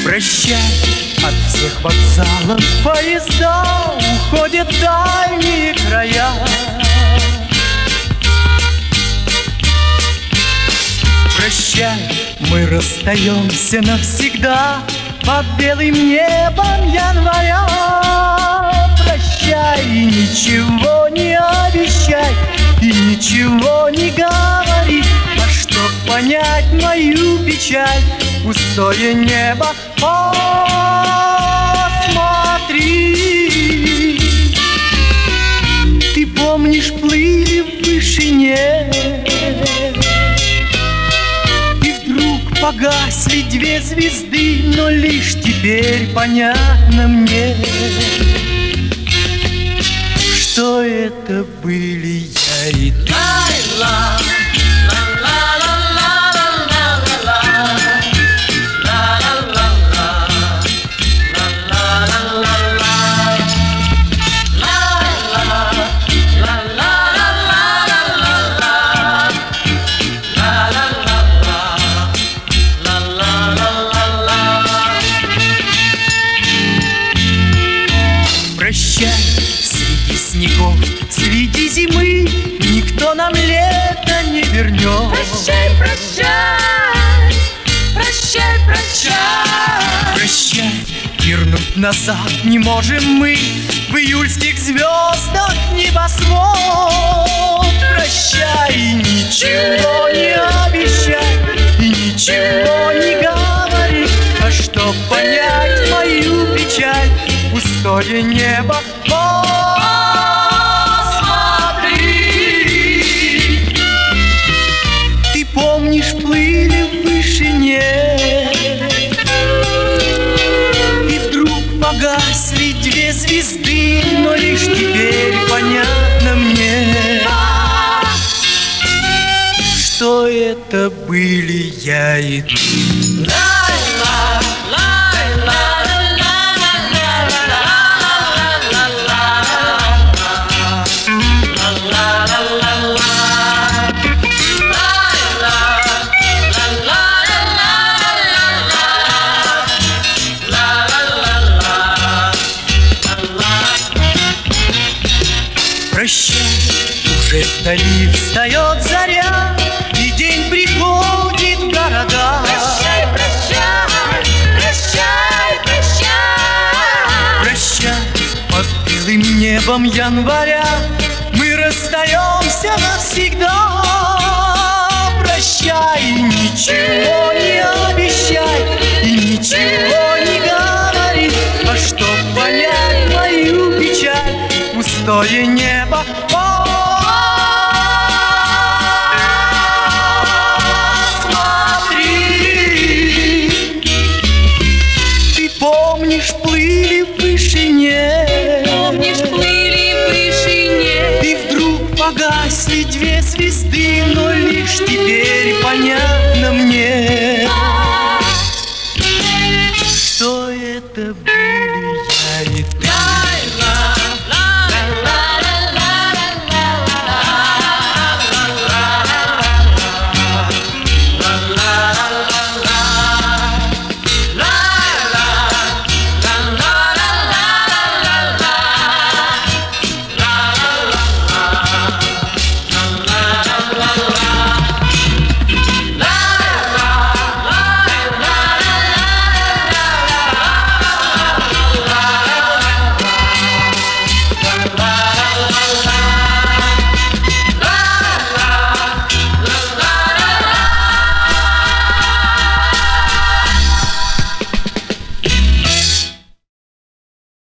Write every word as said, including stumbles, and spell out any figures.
Прощай, от всех вокзалов поезда уходят в дальние края. Прощай, мы расстаемся навсегда под белым небом января. Прощай и ничего не обещай, и ничего не говори. А чтоб понять мою печаль, пустое небо посмотри. Ты помнишь, плыли в вышине, и вдруг погасли две звезды, но лишь теперь понятно мне, что это были я и ты. Прощай, среди снегов, среди зимы никто нам лето не вернет. Прощай, прощай, прощай, прощай. Прощай, вернуть назад не можем мы в июльских звездах небосвод. Прощай, и ничего не обещай, и ничего не говори. А чтоб понять мою печаль, пустое небо посмотри. Ты помнишь, плыли в вышине, и вдруг погасли две звезды, но лишь теперь понятно мне, что это были я и ты. Прощай, уже вдали встает заря, и день приходит в города. Прощай, прощай, прощай, прощай. Прощай, под белым небом января мы расстаемся навсегда. Прощай, и ничего не обещай, и ничего не говори. А чтоб понять мою печаль, пустое небо посмотри. Ты помнишь, плыли в вышине, Помнишь, плыли в вышине, и вдруг погасли две звезды, но лишь теперь понятно мне, что это были я и ты.